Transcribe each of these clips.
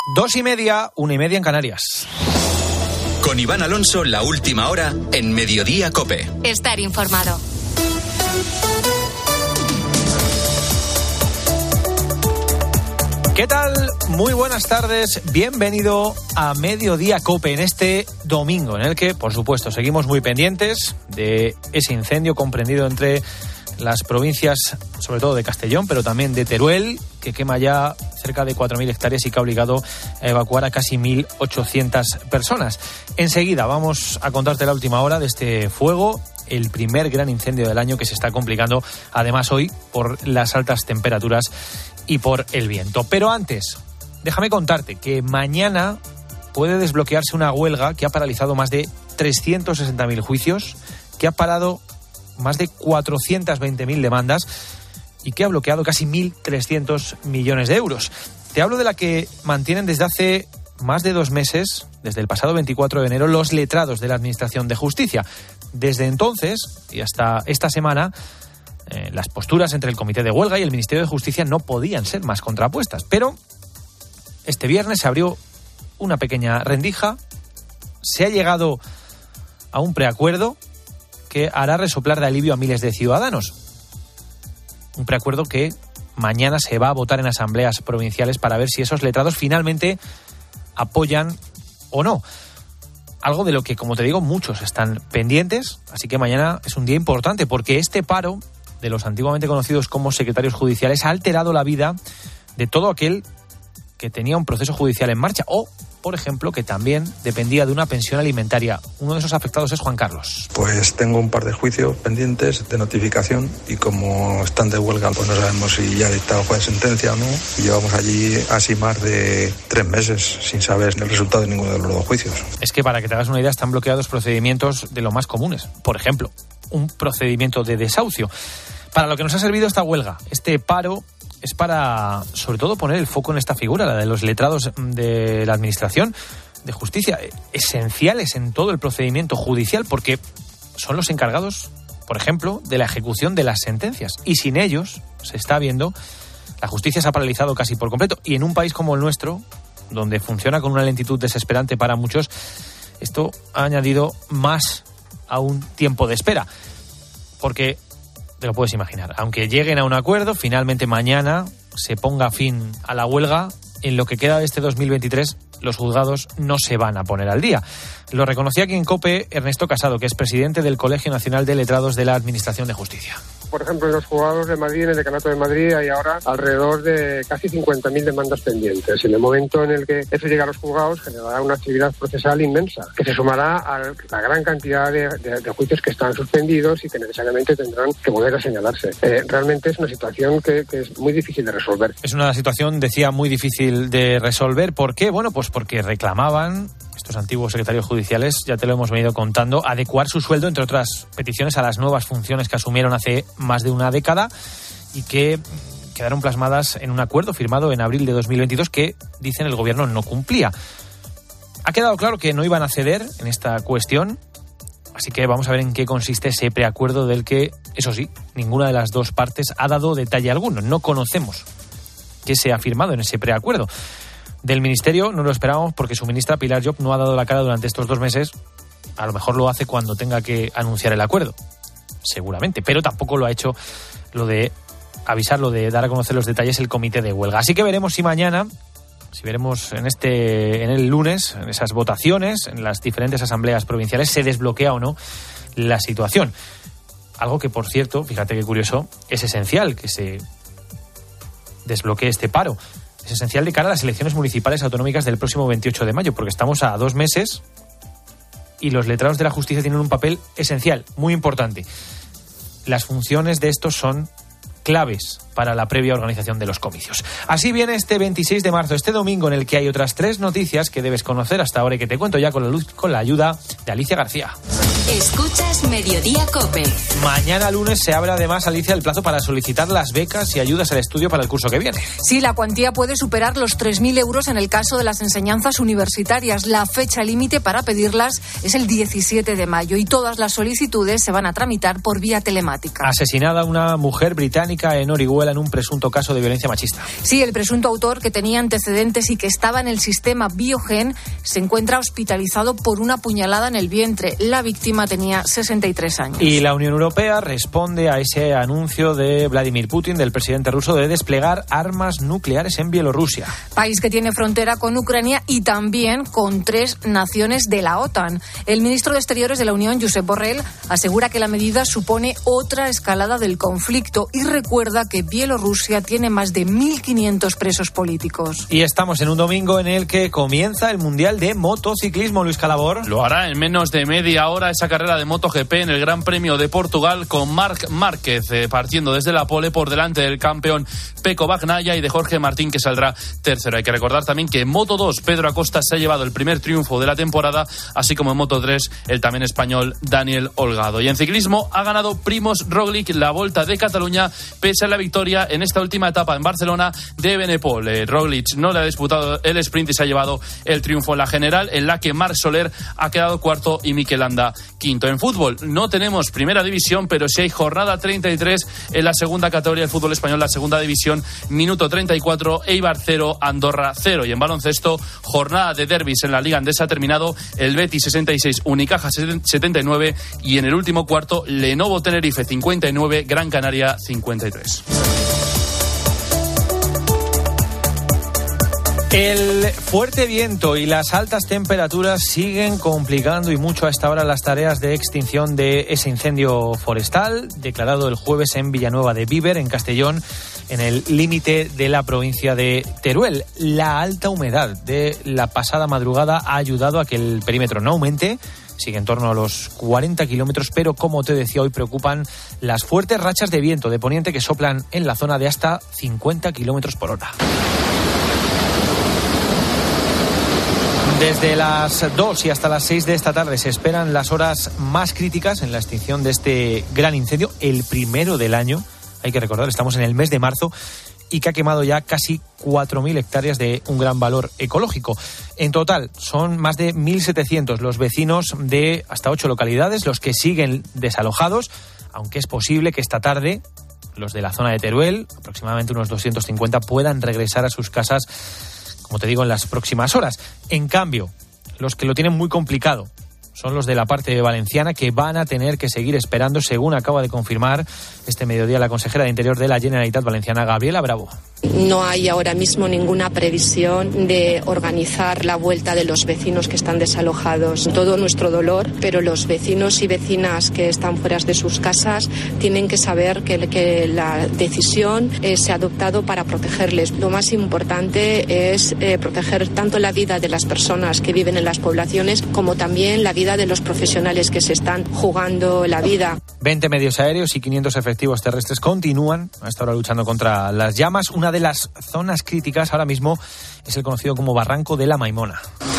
2:30, 1:30 en Canarias. Con Iván Alonso, la última hora en Mediodía COPE. Estar informado. ¿Qué tal? Muy buenas tardes. Bienvenido a Mediodía COPE en este domingo, en el que, por supuesto, seguimos muy pendientes de ese incendio comprendido entre las provincias, sobre todo de Castellón, pero también de Teruel, que quema ya cerca de 4.000 hectáreas y que ha obligado a evacuar a casi 1.800 personas. Enseguida vamos a contarte la última hora de este fuego, el primer gran incendio del año que se está complicando, además hoy, por las altas temperaturas y por el viento. Pero antes, déjame contarte que mañana puede desbloquearse una huelga que ha paralizado más de 360.000 juicios, que ha parado más de 420.000 demandas y que ha bloqueado casi 1.300 millones de euros. Te hablo de la que mantienen desde hace más de 2 meses, desde el pasado 24 de enero, los letrados de la Administración de Justicia. Desde entonces y hasta esta semana, las posturas entre el Comité de Huelga y el Ministerio de Justicia no podían ser más contrapuestas. Pero este viernes se abrió una pequeña rendija, se ha llegado a un preacuerdo que hará resoplar de alivio a miles de ciudadanos. Un preacuerdo que mañana se va a votar en asambleas provinciales para ver si esos letrados finalmente apoyan o no. Algo de lo que, como te digo, muchos están pendientes, así que mañana es un día importante porque este paro de los antiguamente conocidos como secretarios judiciales ha alterado la vida de todo aquel que tenía un proceso judicial en marcha o, por ejemplo, que también dependía de una pensión alimentaria. Uno de esos afectados es Juan Carlos. Pues tengo un par de juicios pendientes de notificación y como están de huelga, pues no sabemos si ya ha dictado juez sentencia o no. Y llevamos allí así más de 3 meses sin saber el resultado de ninguno de los 2 juicios. Es que para que te hagas una idea están bloqueados procedimientos de lo más comunes. Por ejemplo, un procedimiento de desahucio. Para lo que nos ha servido esta huelga, este paro, es para, sobre todo, poner el foco en esta figura, la de los letrados de la Administración de Justicia, esenciales en todo el procedimiento judicial, porque son los encargados, por ejemplo, de la ejecución de las sentencias. Y sin ellos, se está viendo, la justicia se ha paralizado casi por completo. Y en un país como el nuestro, donde funciona con una lentitud desesperante para muchos, esto ha añadido más a un tiempo de espera. Porque te lo puedes imaginar, aunque lleguen a un acuerdo, finalmente mañana se ponga fin a la huelga, en lo que queda de este 2023 los juzgados no se van a poner al día. Lo reconocía aquí en COPE Ernesto Casado, que es presidente del Colegio Nacional de Letrados de la Administración de Justicia. Por ejemplo, en los juzgados de Madrid, en el Decanato de Madrid, hay ahora alrededor de casi 50.000 demandas pendientes. En el momento en el que eso llega a los juzgados, generará una actividad procesal inmensa, que se sumará a la gran cantidad de juicios que están suspendidos y que necesariamente tendrán que volver a señalarse. Realmente es una situación que es muy difícil de resolver. Es una situación, decía, muy difícil de resolver. ¿Por qué? Bueno, pues porque reclamaban estos antiguos secretarios judiciales, ya te lo hemos venido contando, adecuar su sueldo, entre otras peticiones, a las nuevas funciones que asumieron hace más de una década y que quedaron plasmadas en un acuerdo firmado en abril de 2022 que, dicen, el gobierno no cumplía. Ha quedado claro que no iban a ceder en esta cuestión, así que vamos a ver en qué consiste ese preacuerdo del que, eso sí, ninguna de las dos partes ha dado detalle alguno. No conocemos qué se ha firmado en ese preacuerdo. Del Ministerio no lo esperábamos porque su ministra Pilar Llop no ha dado la cara durante estos 2 meses. A lo mejor lo hace cuando tenga que anunciar el acuerdo, seguramente, pero tampoco lo ha hecho lo de avisarlo, de dar a conocer los detalles el Comité de Huelga. Así que veremos si mañana, si veremos en el lunes, en esas votaciones, en las diferentes asambleas provinciales, se desbloquea o no la situación. Algo que, por cierto, fíjate qué curioso, es esencial que se desbloquee este paro. Es esencial de cara a las elecciones municipales autonómicas del próximo 28 de mayo, porque estamos a 2 meses y los letrados de la justicia tienen un papel esencial, muy importante. Las funciones de estos son claves para la previa organización de los comicios. Así viene este 26 de marzo, este domingo, en el que hay otras 3 noticias que debes conocer hasta ahora y que te cuento ya con la ayuda de Alicia García. Escuchas Mediodía COPE. Mañana lunes se abre además, Alicia, el plazo para solicitar las becas y ayudas al estudio para el curso que viene. Sí, la cuantía puede superar los 3.000 euros en el caso de las enseñanzas universitarias. La fecha límite para pedirlas es el 17 de mayo y todas las solicitudes se van a tramitar por vía telemática. Asesinada una mujer británica en Orihuela en un presunto caso de violencia machista. Sí, el presunto autor, que tenía antecedentes y que estaba en el sistema Biogen, se encuentra hospitalizado por una puñalada en el vientre. La víctima tenía 63 años. Y la Unión Europea responde a ese anuncio de Vladimir Putin, del presidente ruso, de desplegar armas nucleares en Bielorrusia. País que tiene frontera con Ucrania y también con 3 naciones de la OTAN. El ministro de Exteriores de la Unión, Josep Borrell, asegura que la medida supone otra escalada del conflicto y recuerda que Bielorrusia tiene más de 1.500 presos políticos. Y estamos en un domingo en el que comienza el Mundial de Motociclismo, Luis Calabor. Lo hará en menos de media hora esa carrera de MotoGP en el Gran Premio de Portugal con Marc Márquez partiendo desde la pole por delante del campeón Pecco Bagnaia y de Jorge Martín, que saldrá tercero. Hay que recordar también que en Moto2 Pedro Acosta se ha llevado el primer triunfo de la temporada, así como en Moto3 el también español Daniel Holgado. Y en ciclismo ha ganado Primož Roglic la Volta de Cataluña pese a la victoria en esta última etapa en Barcelona de Benepol. Roglic no le ha disputado el sprint y se ha llevado el triunfo en la general, en la que Marc Soler ha quedado cuarto y Mikel Landa quinto. En fútbol no tenemos primera división, pero sí hay jornada 33 en la segunda categoría del fútbol español, la segunda división, minuto 34, Eibar 0, Andorra 0. Y en baloncesto, jornada de derbis en la Liga Andesa, ha terminado el Betis 66, Unicaja 79 y en el último cuarto, Lenovo Tenerife 59, Gran Canaria 53. El fuerte viento y las altas temperaturas siguen complicando y mucho a esta hora las tareas de extinción de ese incendio forestal declarado el jueves en Villanueva de Bíber, en Castellón, en el límite de la provincia de Teruel. La alta humedad de la pasada madrugada ha ayudado a que el perímetro no aumente. Sigue en torno a los 40 kilómetros, pero como te decía, hoy preocupan las fuertes rachas de viento de poniente que soplan en la zona de hasta 50 kilómetros por hora. Desde las 2 y hasta las 6 de esta tarde se esperan las horas más críticas en la extinción de este gran incendio, el primero del año. Hay que recordar, estamos en el mes de marzo y que ha quemado ya casi 4.000 hectáreas de un gran valor ecológico. En total, son más de 1.700 los vecinos de hasta 8 localidades los que siguen desalojados, aunque es posible que esta tarde los de la zona de Teruel, aproximadamente unos 250, puedan regresar a sus casas, como te digo, en las próximas horas. En cambio, los que lo tienen muy complicado son los de la parte valenciana, que van a tener que seguir esperando, según acaba de confirmar este mediodía la consejera de Interior de la Generalitat Valenciana, Gabriela Bravo. No hay ahora mismo ninguna previsión de organizar la vuelta de los vecinos que están desalojados. Todo nuestro dolor, pero los vecinos y vecinas que están fuera de sus casas tienen que saber que la decisión se ha adoptado para protegerles. Lo más importante es proteger tanto la vida de las personas que viven en las poblaciones como también la vida de los profesionales que se están jugando la vida. 20 medios aéreos y 500 efectivos terrestres continúan a esta hora luchando contra las llamas. Una de las zonas críticas ahora mismo es el conocido como Barranco de la Maimona.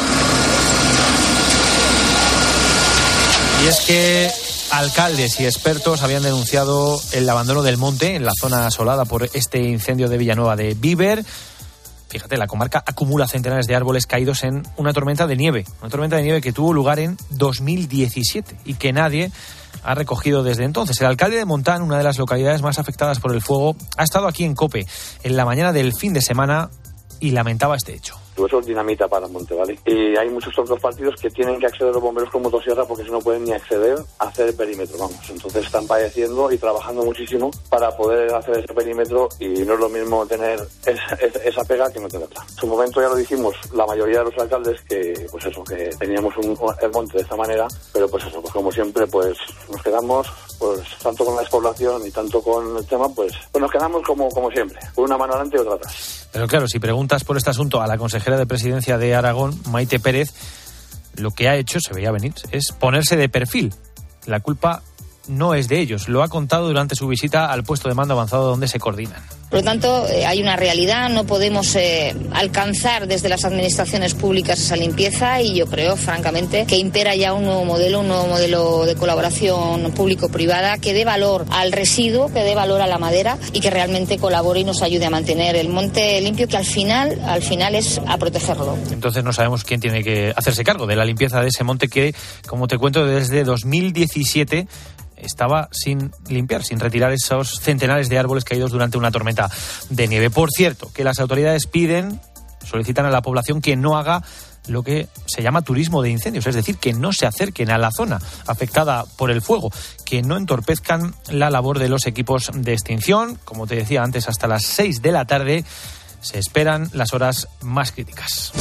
Y es que alcaldes y expertos habían denunciado el abandono del monte en la zona asolada por este incendio de Villanueva de Bíber. Fíjate, la comarca acumula centenares de árboles caídos en una tormenta de nieve. Una tormenta de nieve que tuvo lugar en 2017 y que nadie ha recogido desde entonces. El alcalde de Montán, una de las localidades más afectadas por el fuego, ha estado aquí en COPE en la mañana del fin de semana y lamentaba este hecho. Eso es dinamita para el monte, ¿vale? Y hay muchos otros partidos que tienen que acceder los bomberos con motosierra porque si no pueden ni acceder a hacer el perímetro, vamos. Entonces están padeciendo y trabajando muchísimo para poder hacer ese perímetro y no es lo mismo tener esa pega que no tenerla. En su momento ya lo dijimos la mayoría de los alcaldes que, pues eso, que teníamos el monte de esta manera, pero pues eso, pues como siempre, pues nos quedamos, pues tanto con la despoblación y tanto con el tema, pues nos quedamos como siempre, con una mano adelante y otra atrás. Pero claro, si preguntas por este asunto a la consejera de Presidencia de Aragón, Maite Pérez, lo que ha hecho, se veía venir, es ponerse de perfil. La culpa no es de ellos, lo ha contado durante su visita al puesto de mando avanzado donde se coordinan. Por lo tanto, hay una realidad, no podemos alcanzar desde las administraciones públicas esa limpieza y yo creo, francamente, que impera ya un nuevo modelo de colaboración público-privada que dé valor al residuo, que dé valor a la madera y que realmente colabore y nos ayude a mantener el monte limpio, que al final es a protegerlo. Entonces no sabemos quién tiene que hacerse cargo de la limpieza de ese monte que, como te cuento, desde 2017 estaba sin limpiar, sin retirar esos centenares de árboles caídos durante una tormenta de nieve. Por cierto, que las autoridades solicitan a la población que no haga lo que se llama turismo de incendios, es decir, que no se acerquen a la zona afectada por el fuego, que no entorpezcan la labor de los equipos de extinción. Como te decía antes, hasta las 6 de la tarde se esperan las horas más críticas.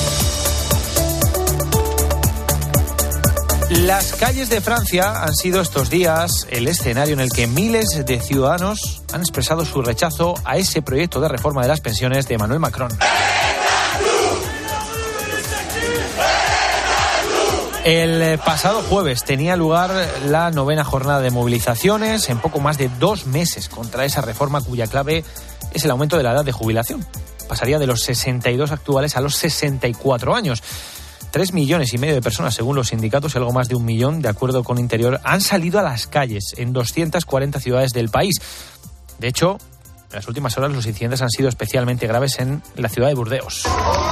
Las calles de Francia han sido estos días el escenario en el que miles de ciudadanos han expresado su rechazo a ese proyecto de reforma de las pensiones de Emmanuel Macron. El pasado jueves tenía lugar la 9ª jornada de movilizaciones en poco más de 2 meses contra esa reforma cuya clave es el aumento de la edad de jubilación. Pasaría de los 62 actuales a los 64 años. 3,5 millones de personas, según los sindicatos, y algo más de 1 millón, de acuerdo con Interior, han salido a las calles en 240 ciudades del país. De hecho, en las últimas horas los incidentes han sido especialmente graves en la ciudad de Burdeos.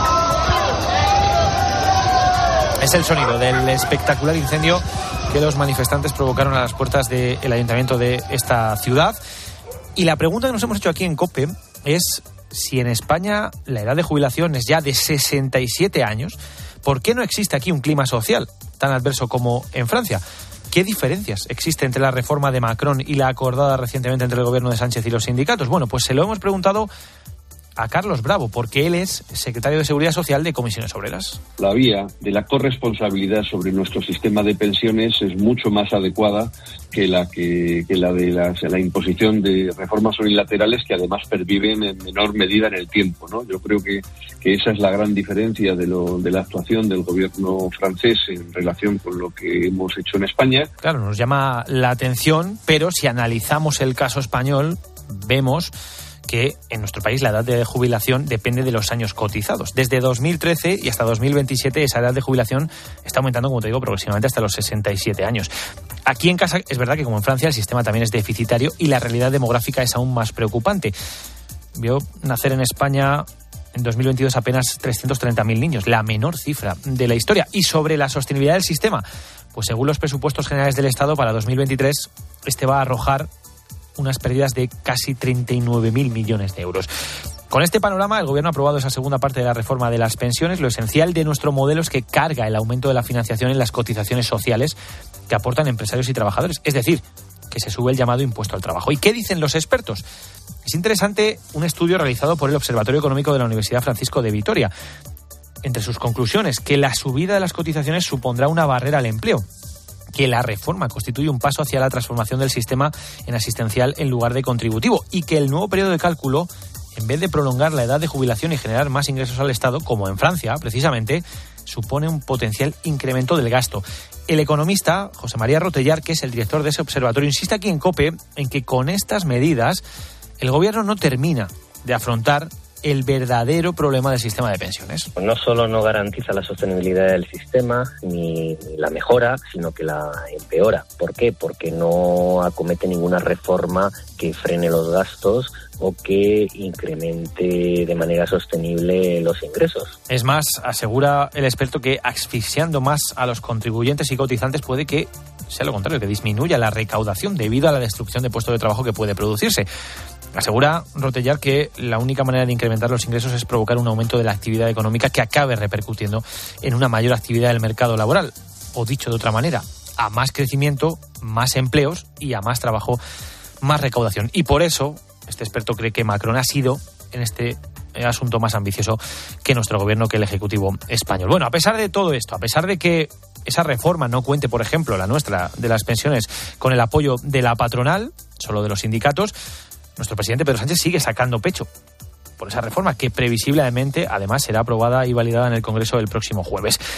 Es el sonido del espectacular incendio que los manifestantes provocaron a las puertas del ayuntamiento de esta ciudad. Y la pregunta que nos hemos hecho aquí en COPE es si en España la edad de jubilación es ya de 67 años, ¿por qué no existe aquí un clima social tan adverso como en Francia? ¿Qué diferencias existe entre la reforma de Macron y la acordada recientemente entre el gobierno de Sánchez y los sindicatos? Bueno, pues se lo hemos preguntado a Carlos Bravo, porque él es secretario de Seguridad Social de Comisiones Obreras. La vía de la corresponsabilidad sobre nuestro sistema de pensiones es mucho más adecuada que la de la imposición de reformas unilaterales que además perviven en menor medida en el tiempo, ¿no? Yo creo que esa es la gran diferencia de la actuación del gobierno francés en relación con lo que hemos hecho en España. Claro, nos llama la atención, pero si analizamos el caso español, vemos que en nuestro país la edad de jubilación depende de los años cotizados. Desde 2013 y hasta 2027 esa edad de jubilación está aumentando, como te digo, progresivamente hasta los 67 años. Aquí en casa es verdad que, como en Francia, el sistema también es deficitario y la realidad demográfica es aún más preocupante. Vio nacer en España en 2022 apenas 330.000 niños, la menor cifra de la historia. Y sobre la sostenibilidad del sistema, pues según los presupuestos generales del Estado para 2023, este va a arrojar unas pérdidas de casi 39.000 millones de euros. Con este panorama, el Gobierno ha aprobado esa segunda parte de la reforma de las pensiones. Lo esencial de nuestro modelo es que carga el aumento de la financiación en las cotizaciones sociales que aportan empresarios y trabajadores. Es decir, que se sube el llamado impuesto al trabajo. ¿Y qué dicen los expertos? Es interesante un estudio realizado por el Observatorio Económico de la Universidad Francisco de Vitoria. Entre sus conclusiones, que la subida de las cotizaciones supondrá una barrera al empleo, que la reforma constituye un paso hacia la transformación del sistema en asistencial en lugar de contributivo y que el nuevo periodo de cálculo, en vez de prolongar la edad de jubilación y generar más ingresos al Estado, como en Francia, precisamente, supone un potencial incremento del gasto. El economista José María Rotellar, que es el director de ese observatorio, insiste aquí en COPE en que con estas medidas el Gobierno no termina de afrontar el verdadero problema del sistema de pensiones. No solo no garantiza la sostenibilidad del sistema ni la mejora, sino que la empeora. ¿Por qué? Porque no acomete ninguna reforma que frene los gastos o que incremente de manera sostenible los ingresos. Es más, asegura el experto que asfixiando más a los contribuyentes y cotizantes puede que sea lo contrario, que disminuya la recaudación debido a la destrucción de puestos de trabajo que puede producirse. Asegura Rotellar que la única manera de incrementar los ingresos es provocar un aumento de la actividad económica que acabe repercutiendo en una mayor actividad del mercado laboral. O dicho de otra manera, a más crecimiento, más empleos y a más trabajo, más recaudación. Y por eso, este experto cree que Macron ha sido, en este asunto, más ambicioso que nuestro gobierno, que el Ejecutivo español. Bueno, a pesar de todo esto, a pesar de que esa reforma no cuente, por ejemplo, la nuestra de las pensiones, con el apoyo de la patronal, solo de los sindicatos, nuestro presidente Pedro Sánchez sigue sacando pecho por esa reforma que previsiblemente, además, será aprobada y validada en el Congreso el próximo jueves.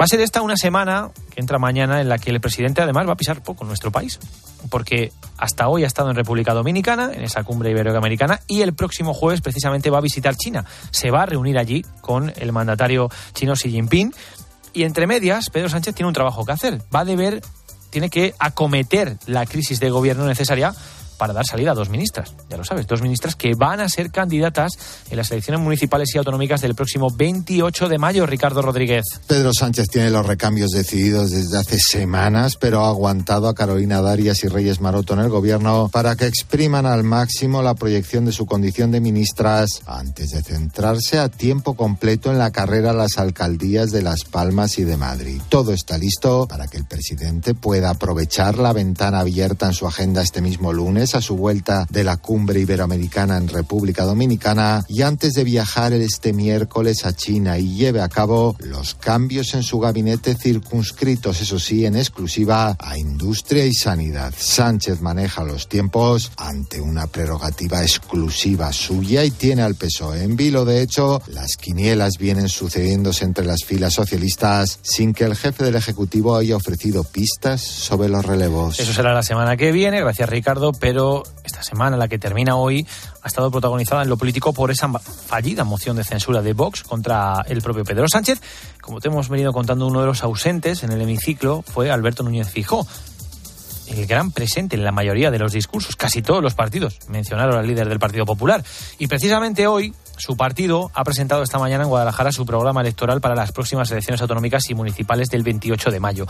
Va a ser esta una semana que entra mañana en la que el presidente además va a pisar poco nuestro país, porque hasta hoy ha estado en República Dominicana, en esa cumbre iberoamericana, y el próximo jueves precisamente va a visitar China. Se va a reunir allí con el mandatario chino Xi Jinping, y entre medias Pedro Sánchez tiene un trabajo que hacer. Tiene que acometer la crisis de gobierno necesaria para dar salida a 2 ministras, ya lo sabes, 2 ministras que van a ser candidatas en las elecciones municipales y autonómicas del próximo 28 de mayo. Ricardo Rodríguez. Pedro Sánchez tiene los recambios decididos desde hace semanas, pero ha aguantado a Carolina Darias y Reyes Maroto en el gobierno para que expriman al máximo la proyección de su condición de ministras antes de centrarse a tiempo completo en la carrera a las alcaldías de Las Palmas y de Madrid. Todo está listo para que el presidente pueda aprovechar la ventana abierta en su agenda este mismo lunes a su vuelta de la cumbre iberoamericana en República Dominicana y antes de viajar este miércoles a China y lleve a cabo los cambios en su gabinete circunscritos, eso sí, en exclusiva a industria y sanidad. Sánchez maneja los tiempos ante una prerrogativa exclusiva suya y tiene al PSOE en vilo. De hecho, las quinielas vienen sucediéndose entre las filas socialistas sin que el jefe del Ejecutivo haya ofrecido pistas sobre los relevos. Eso será la semana que viene, gracias Ricardo, pero esta semana, la que termina hoy, ha estado protagonizada en lo político por esa fallida moción de censura de Vox contra el propio Pedro Sánchez. Como te hemos venido contando, uno de los ausentes en el hemiciclo fue Alberto Núñez Feijóo, el gran presente en la mayoría de los discursos. Casi todos los partidos mencionaron al líder del Partido Popular. Y precisamente hoy, su partido ha presentado esta mañana en Guadalajara su programa electoral para las próximas elecciones autonómicas y municipales del 28 de mayo.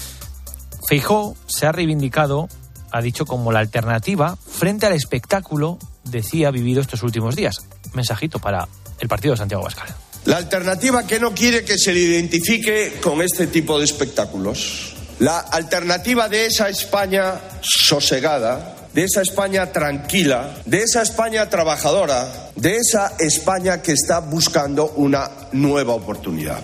Feijóo se ha reivindicado, ha dicho, como la alternativa frente al espectáculo, decía, vivido estos últimos días. Mensajito para el partido de Santiago Abascal. La alternativa que no quiere que se le identifique con este tipo de espectáculos. La alternativa de esa España sosegada, de esa España tranquila, de esa España trabajadora, de esa España que está buscando una nueva oportunidad.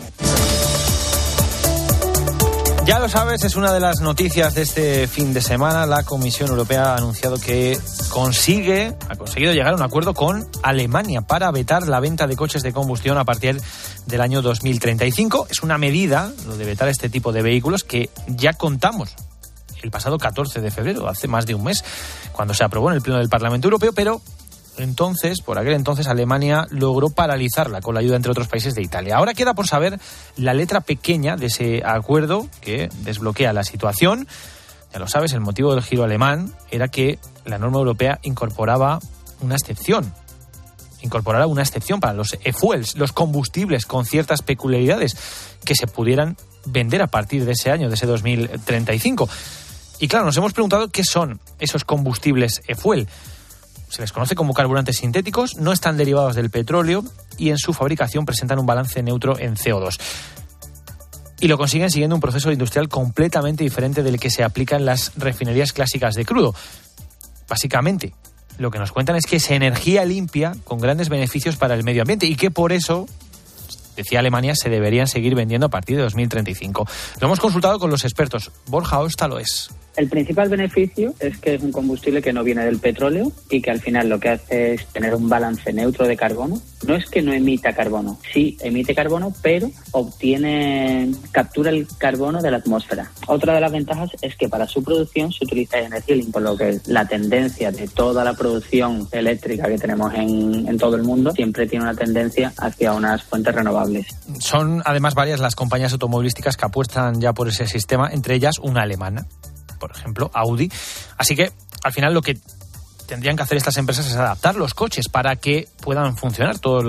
Ya lo sabes, es una de las noticias de este fin de semana. La Comisión Europea ha anunciado que ha conseguido llegar a un acuerdo con Alemania para vetar la venta de coches de combustión a partir del año 2035. Es una medida, lo de vetar este tipo de vehículos, que ya contamos el pasado 14 de febrero, hace más de un mes, cuando se aprobó en el Pleno del Parlamento Europeo, pero por aquel entonces Alemania logró paralizarla con la ayuda, entre otros países, de Italia. Ahora queda por saber la letra pequeña de ese acuerdo que desbloquea la situación. Ya lo sabes, el motivo del giro alemán era que la norma europea incorporara una excepción para los e-fuels, los combustibles con ciertas peculiaridades que se pudieran vender a partir de ese año, de ese 2035. Y claro, nos hemos preguntado qué son esos combustibles e-fuel. Se les conoce como carburantes sintéticos, no están derivados del petróleo y en su fabricación presentan un balance neutro en CO2. Y lo consiguen siguiendo un proceso industrial completamente diferente del que se aplica en las refinerías clásicas de crudo. Básicamente, lo que nos cuentan es que es energía limpia con grandes beneficios para el medio ambiente y que por eso, decía Alemania, se deberían seguir vendiendo a partir de 2035. Lo hemos consultado con los expertos. Borja Osta lo es. El principal beneficio es que es un combustible que no viene del petróleo y que al final lo que hace es tener un balance neutro de carbono. No es que no emita carbono, sí emite carbono, pero captura el carbono de la atmósfera. Otra de las ventajas es que para su producción se utiliza energía limpia, por lo que la tendencia de toda la producción eléctrica que tenemos en todo el mundo siempre tiene una tendencia hacia unas fuentes renovables. Son además varias las compañías automovilísticas que apuestan ya por ese sistema, entre ellas una alemana, por ejemplo, Audi. Así que, al final, lo que tendrían que hacer estas empresas es adaptar los coches para que puedan funcionar todos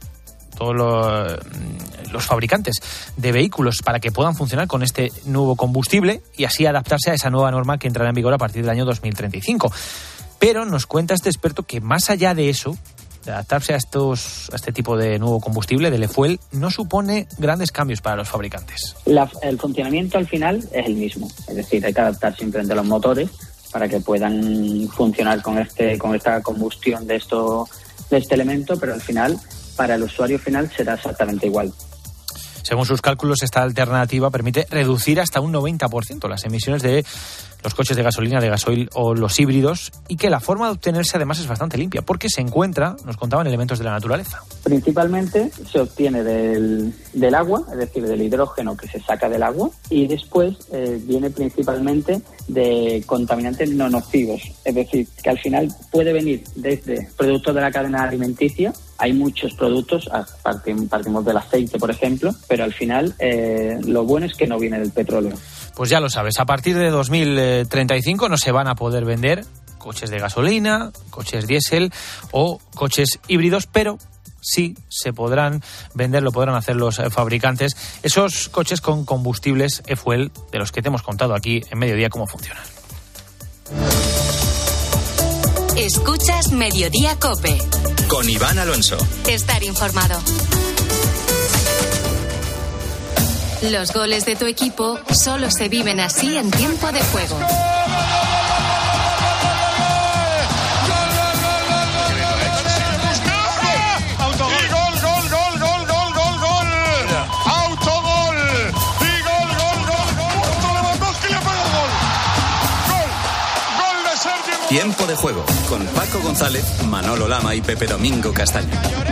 los fabricantes de vehículos, para que puedan funcionar con este nuevo combustible y así adaptarse a esa nueva norma que entrará en vigor a partir del año 2035. Pero nos cuenta este experto que más allá de eso, de adaptarse a este tipo de nuevo combustible, del e-fuel, no supone grandes cambios para los fabricantes. El funcionamiento al final es el mismo, es decir, hay que adaptar simplemente los motores para que puedan funcionar con esta combustión de este elemento, pero al final, para el usuario final, será exactamente igual. Según sus cálculos, esta alternativa permite reducir hasta un 90% las emisiones de los coches de gasolina, de gasoil o los híbridos, y que la forma de obtenerse además es bastante limpia, porque se encuentra, nos contaban, elementos de la naturaleza. Principalmente se obtiene del agua, es decir, del hidrógeno que se saca del agua, y después viene principalmente de contaminantes no nocivos, es decir, que al final puede venir desde productos de la cadena alimenticia. Hay muchos productos, partimos del aceite, por ejemplo, pero al final lo bueno es que no viene del petróleo. Pues ya lo sabes, a partir de 2035 no se van a poder vender coches de gasolina, coches diésel o coches híbridos, pero sí se podrán vender, lo podrán hacer los fabricantes, esos coches con combustibles e-fuel de los que te hemos contado aquí en Mediodía cómo funcionan. Escuchas Mediodía COPE. Con Iván Alonso. Estar informado. Los goles de tu equipo solo se viven así en tiempo de juego. Tiempo de juego con Paco González, Manolo Lama y Pepe Domingo Castaño.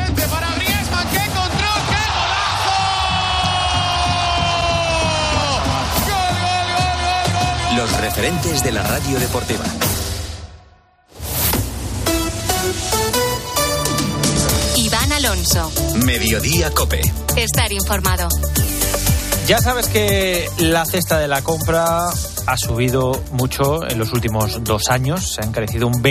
Los referentes de la radio deportiva. Iván Alonso. Mediodía COPE. Estar informado. Ya sabes que la cesta de la compra ha subido mucho en los últimos 2 años, se ha encarecido un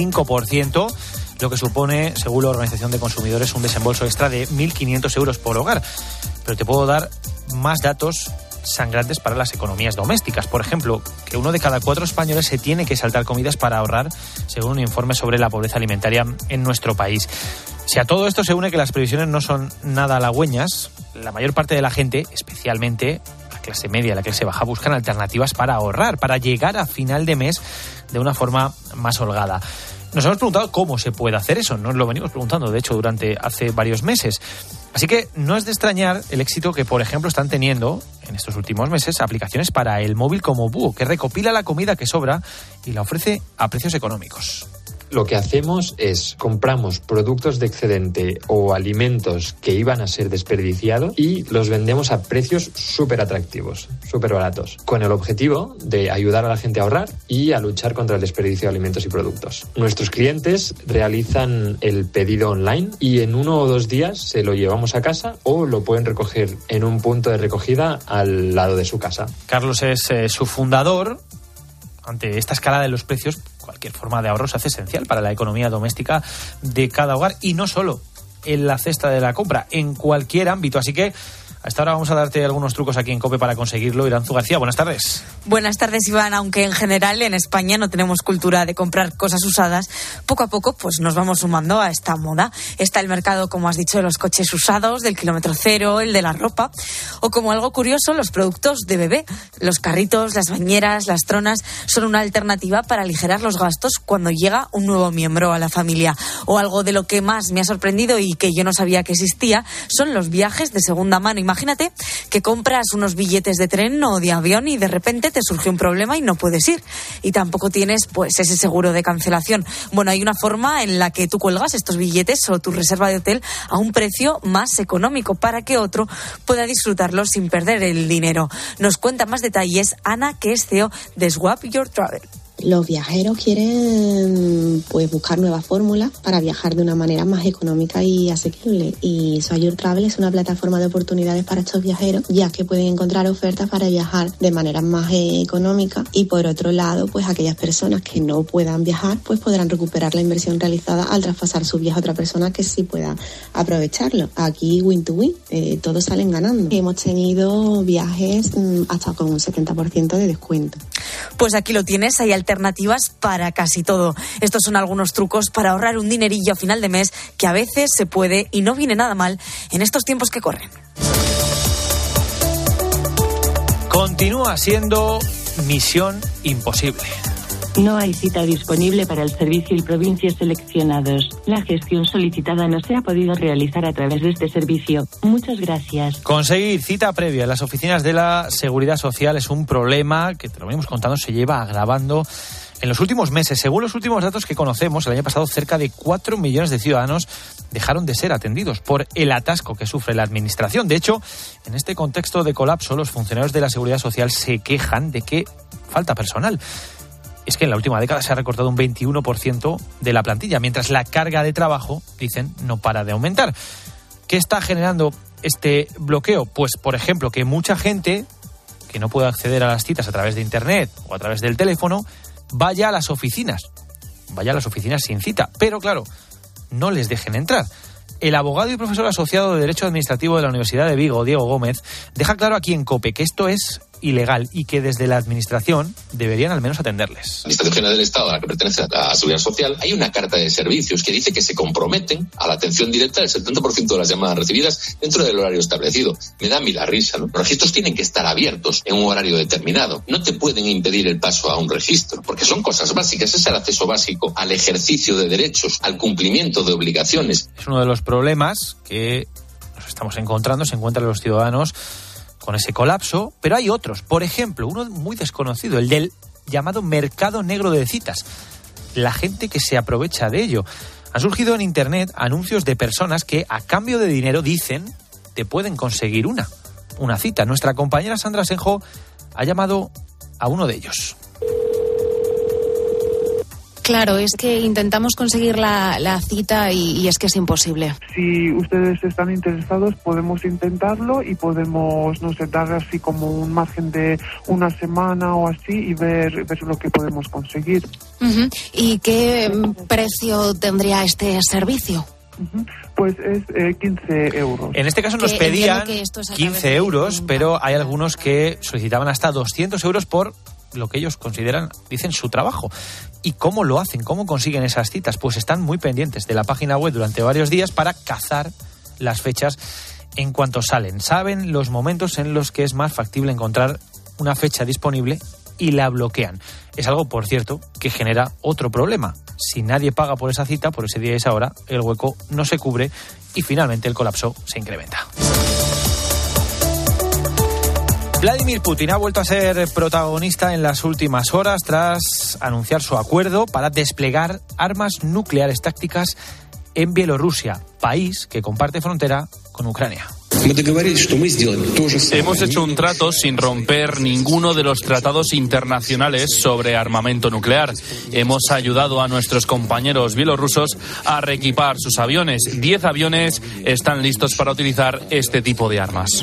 25%, lo que supone, según la Organización de Consumidores, un desembolso extra de 1.500 euros por hogar. Pero te puedo dar más datos sangrantes para las economías domésticas. Por ejemplo, que 1 de cada 4 españoles se tiene que saltar comidas para ahorrar, según un informe sobre la pobreza alimentaria en nuestro país. Si a todo esto se une que las previsiones no son nada halagüeñas, la mayor parte de la gente, especialmente la clase media, la clase baja, buscan alternativas para ahorrar, para llegar a final de mes de una forma más holgada. Nos hemos preguntado cómo se puede hacer eso, nos lo venimos preguntando, de hecho, durante hace varios meses. Así que no es de extrañar el éxito que, por ejemplo, están teniendo en estos últimos meses aplicaciones para el móvil como Búho, que recopila la comida que sobra y la ofrece a precios económicos. Lo que hacemos es compramos productos de excedente o alimentos que iban a ser desperdiciados y los vendemos a precios súper atractivos, súper baratos, con el objetivo de ayudar a la gente a ahorrar y a luchar contra el desperdicio de alimentos y productos. Nuestros clientes realizan el pedido online y en 1 o 2 días se lo llevamos a casa o lo pueden recoger en un punto de recogida al lado de su casa. Carlos es su fundador. Ante esta escalada de los precios, cualquier forma de ahorro se hace esencial para la economía doméstica de cada hogar y no solo en la cesta de la compra, en cualquier ámbito. Así que hasta ahora vamos a darte algunos trucos aquí en COPE para conseguirlo. Iranzu García, buenas tardes. Buenas tardes, Iván. Aunque en general en España no tenemos cultura de comprar cosas usadas, poco a poco pues nos vamos sumando a esta moda. Está el mercado, como has dicho, de los coches usados, del kilómetro cero, el de la ropa, o como algo curioso, los productos de bebé. Los carritos, las bañeras, las tronas son una alternativa para aligerar los gastos cuando llega un nuevo miembro a la familia. O algo de lo que más me ha sorprendido y que yo no sabía que existía son los viajes de segunda mano. Imagínate que compras unos billetes de tren o de avión y de repente te surge un problema y no puedes ir. Y tampoco tienes pues ese seguro de cancelación. Bueno, hay una forma en la que tú cuelgas estos billetes o tu reserva de hotel a un precio más económico para que otro pueda disfrutarlo sin perder el dinero. Nos cuenta más detalles Ana, que es CEO de Swap Your Travel. Los viajeros quieren pues buscar nuevas fórmulas para viajar de una manera más económica y asequible, y Swap Your Travel es una plataforma de oportunidades para estos viajeros, ya que pueden encontrar ofertas para viajar de manera más económica, y por otro lado pues aquellas personas que no puedan viajar pues podrán recuperar la inversión realizada al traspasar su viaje a otra persona que sí pueda aprovecharlo. Aquí win to win, todos salen ganando. Hemos tenido viajes hasta con un 70% de descuento. Pues aquí lo tienes, hay alternativas para casi todo. Estos son algunos trucos para ahorrar un dinerillo a final de mes que a veces se puede y no viene nada mal en estos tiempos que corren. Continúa siendo misión imposible. No hay cita disponible para el servicio y provincias seleccionados. La gestión solicitada no se ha podido realizar a través de este servicio. Muchas gracias. Conseguir cita previa en las oficinas de la Seguridad Social es un problema que, te lo venimos contando, se lleva agravando en los últimos meses. Según los últimos datos que conocemos, el año pasado cerca de 4 millones de ciudadanos dejaron de ser atendidos por el atasco que sufre la administración. De hecho, en este contexto de colapso, los funcionarios de la Seguridad Social se quejan de que falta personal. Es que en la última década se ha recortado un 21% de la plantilla, mientras la carga de trabajo, dicen, no para de aumentar. ¿Qué está generando este bloqueo? Pues, por ejemplo, que mucha gente que no puede acceder a las citas a través de Internet o a través del teléfono vaya a las oficinas sin cita. Pero, claro, no les dejen entrar. El abogado y profesor asociado de Derecho Administrativo de la Universidad de Vigo, Diego Gómez, deja claro aquí en COPE que esto es ilegal y que desde la Administración deberían al menos atenderles. La Administración General del Estado, a la que pertenece a la Seguridad Social, hay una carta de servicios que dice que se comprometen a la atención directa del 70% de las llamadas recibidas dentro del horario establecido. Me da a mí la risa, ¿no? Los registros tienen que estar abiertos en un horario determinado. No te pueden impedir el paso a un registro, porque son cosas básicas. Es el acceso básico al ejercicio de derechos, al cumplimiento de obligaciones. Es uno de los problemas que nos estamos encontrando, se encuentran los ciudadanos con ese colapso, pero hay otros. Por ejemplo, uno muy desconocido, el del llamado mercado negro de citas. La gente que se aprovecha de ello. Han surgido en Internet anuncios de personas que a cambio de dinero dicen te pueden conseguir una cita. Nuestra compañera Sandra Senjo ha llamado a uno de ellos. Claro, es que intentamos conseguir la cita y es que es imposible. Si ustedes están interesados, podemos intentarlo y podemos, no sé, dar así como un margen de una semana o así y ver lo que podemos conseguir. Uh-huh. ¿Y qué precio tendría este servicio? Pues es 15 euros. En este caso nos pedían 15 euros, pero hay algunos que solicitaban hasta 200 euros por lo que ellos consideran, dicen, su trabajo. ¿Y cómo lo hacen? ¿Cómo consiguen esas citas? Pues están muy pendientes de la página web durante varios días para cazar las fechas en cuanto salen. Saben los momentos en los que es más factible encontrar una fecha disponible y la bloquean. Es algo, por cierto, que genera otro problema. Si nadie paga por esa cita, por ese día y esa hora, el hueco no se cubre y finalmente el colapso se incrementa. Vladimir Putin ha vuelto a ser protagonista en las últimas horas tras anunciar su acuerdo para desplegar armas nucleares tácticas en Bielorrusia, país que comparte frontera con Ucrania. Hemos hecho un trato sin romper ninguno de los tratados internacionales sobre armamento nuclear. Hemos ayudado a nuestros compañeros bielorrusos a reequipar sus aviones. 10 aviones están listos para utilizar este tipo de armas.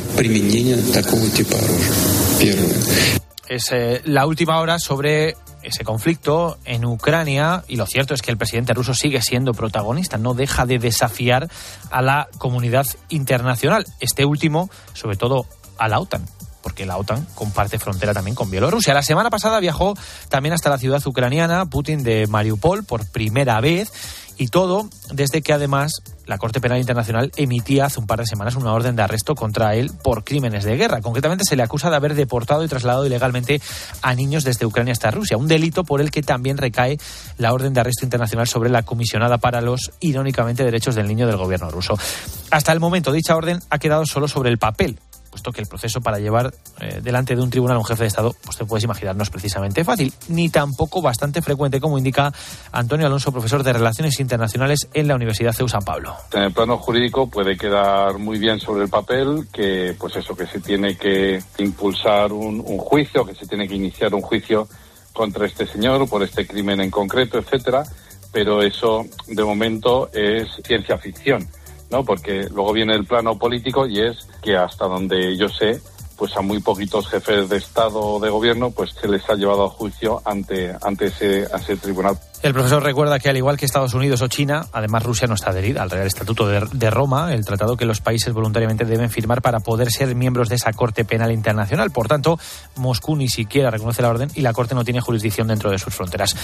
Es la última hora sobre ese conflicto en Ucrania y lo cierto es que el presidente ruso sigue siendo protagonista, no deja de desafiar a la comunidad internacional, este último sobre todo a la OTAN, porque la OTAN comparte frontera también con Bielorrusia. La semana pasada viajó también hasta la ciudad ucraniana Putin de Mariupol por primera vez y todo desde que además la Corte Penal Internacional emitía hace un par de semanas una orden de arresto contra él por crímenes de guerra. Concretamente se le acusa de haber deportado y trasladado ilegalmente a niños desde Ucrania hasta Rusia, un delito por el que también recae la orden de arresto internacional sobre la comisionada para los, irónicamente, derechos del niño del gobierno ruso. Hasta el momento dicha orden ha quedado solo sobre el papel, puesto que el proceso para llevar delante de un tribunal a un jefe de Estado, pues te puedes imaginar, no es precisamente fácil, ni tampoco bastante frecuente, como indica Antonio Alonso, profesor de Relaciones Internacionales en la Universidad CEU San Pablo. En el plano jurídico puede quedar muy bien sobre el papel que, pues eso, que se tiene que impulsar un juicio, que se tiene que iniciar un juicio contra este señor por este crimen en concreto, etcétera, pero eso de momento es ciencia ficción, ¿no? Porque luego viene el plano político y es que hasta donde yo sé, pues a muy poquitos jefes de Estado o de Gobierno pues se les ha llevado a juicio ante ese tribunal. El profesor recuerda que al igual que Estados Unidos o China, además Rusia no está adherida al Real Estatuto de Roma, el tratado que los países voluntariamente deben firmar para poder ser miembros de esa Corte Penal Internacional. Por tanto, Moscú ni siquiera reconoce la orden y la Corte no tiene jurisdicción dentro de sus fronteras.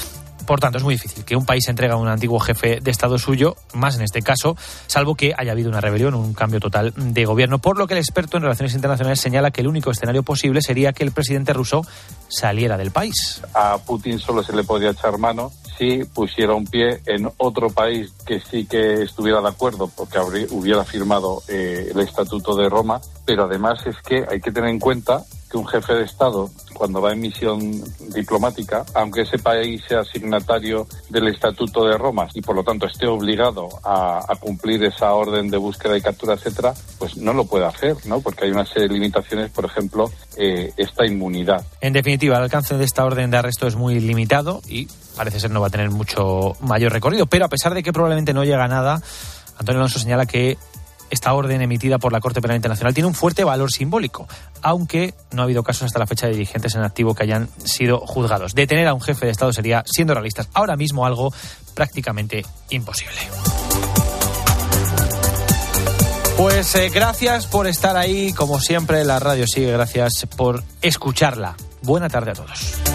Por tanto, es muy difícil que un país entregue a un antiguo jefe de Estado suyo, más en este caso, salvo que haya habido una rebelión o un cambio total de gobierno, por lo que el experto en relaciones internacionales señala que el único escenario posible sería que el presidente ruso saliera del país. A Putin solo se le podía echar mano si pusiera un pie en otro país que sí que estuviera de acuerdo, porque hubiera firmado el Estatuto de Roma, pero además es que hay que tener en cuenta que un jefe de Estado, cuando va en misión diplomática, aunque ese país sea signatario del Estatuto de Roma y por lo tanto esté obligado a cumplir esa orden de búsqueda y captura, etcétera, pues no lo puede hacer, ¿no? Porque hay una serie de limitaciones, por ejemplo, esta inmunidad. En definitiva, el alcance de esta orden de arresto es muy limitado y parece ser no va a tener mucho mayor recorrido, pero a pesar de que probablemente no llega a nada, Antonio Alonso señala que esta orden emitida por la Corte Penal Internacional tiene un fuerte valor simbólico, aunque no ha habido casos hasta la fecha de dirigentes en activo que hayan sido juzgados. Detener a un jefe de Estado sería, siendo realistas, ahora mismo algo prácticamente imposible. Pues gracias por estar ahí, como siempre la radio sigue, gracias por escucharla. Buena tarde a todos.